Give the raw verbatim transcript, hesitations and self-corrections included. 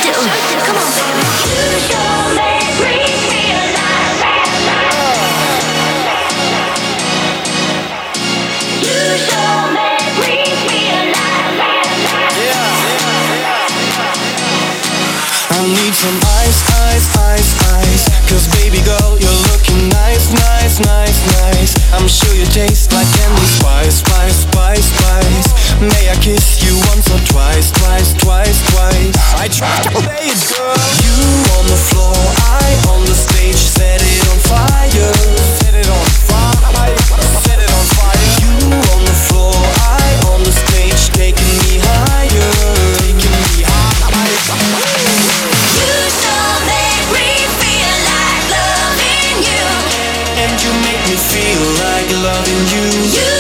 do. Come on, baby. You sure make me feel like you sure make me feel like I need some ice, ice, ice, ice. Cause baby girl, you're looking nice, nice, nice, nice. I'm sure you taste like candy. Spice, spice, spice, spice. May I kiss you once or twice, twice, twice, twice. I tried to play it, girl. You on the floor, I on the stage. Set it on fire. Set it on fire. Set it on fire. You on the floor, I on the stage. Taking me higher. Taking me higher. you sure make me feel like loving you. And you make me feel like loving you. You